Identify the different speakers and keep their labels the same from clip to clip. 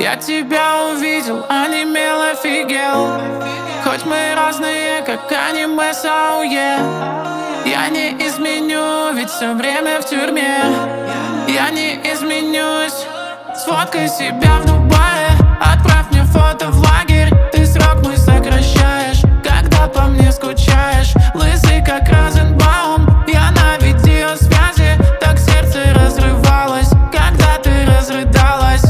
Speaker 1: Я тебя увидел, онемел, офигел. Хоть мы разные, как аниме с АОЕ, я не изменю, ведь все время в тюрьме. Я не изменюсь. Сфоткай себя в Дубае, отправь мне фото в лагерь. Ты срок мой сокращаешь, когда по мне скучаешь. Лысый как Розенбаум, я на видеосвязи. Так сердце разрывалось, когда ты разрыдалась.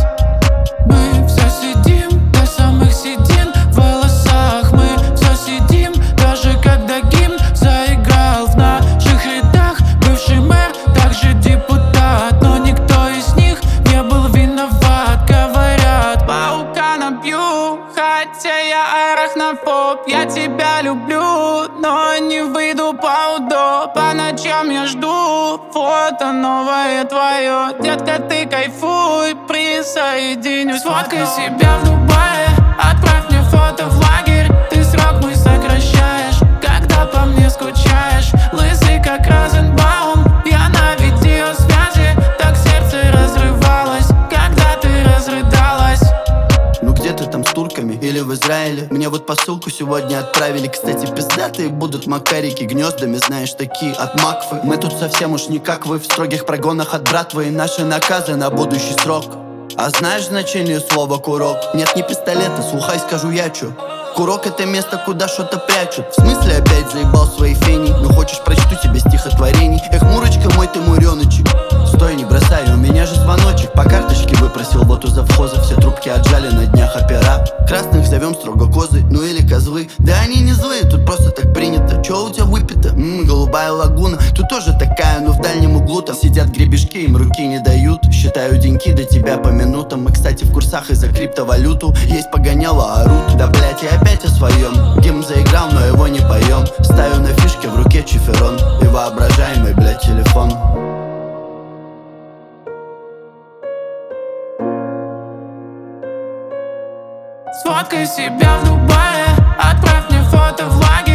Speaker 1: Мы все сидим до самых седин в волосах. Мы все сидим, даже когда гимн заиграл. В наших рядах бывший мэр, также депутат. Но никто из них не был виноват. Говорят, паука набью, хотя я арахнофоб. Я тебя люблю, но не выйду по УДО. По ночам я жду фото новое твое. Детка, ты кайфуй, присоединюсь. Сфоткай себя в Дубае, отправь мне фото в лагерь. Ты срок мой сокращаешь, когда по мне скучаешь. Лысый как Розенбаум, я на видеосвязи. Так сердце разрывалось, когда ты разрыдалась.
Speaker 2: Ну где ты там с турками или в Израиле? Мне вот посылку сегодня отправили. Кстати, пиздатые будут макарики гнездами, знаешь, такие от Макфы. Мы тут совсем уж не как вы, в строгих прогонах от братвы. И наши наказы на будущий срок. А знаешь значение слова курок? Нет, не пистолета, слухай, скажу я чё. Курок — это место, куда что-то прячут. В смысле опять заебал своей феней? Ну хочешь, прочту тебе стихотворений? Эх, Мурочка мой, ты муреночек. Стой, не бросай, у меня же звоночек. По карточке выпросил вот у завхоза. Все трубки отжали на днях опера. Красных зовем строго козы, ну или козлы. Да они не злые, тут просто так принято. Чё у тебя выпито? Голубая лагуна. Тут тоже такая, но в дальнем углу там сидят гребешки, им руки не дают. Считаю деньки до тебя по минутам. Мы, кстати, в курсах и за криптовалюту. Есть погоняло, орут. Да, блять, я опять о своем. Гимн заиграл, но его не поем. Ставлю на фишке, в руке чиферон и воображаемый, блять, телефон.
Speaker 1: Сфоткай себя в Дубае, отправь мне фото в лагерь.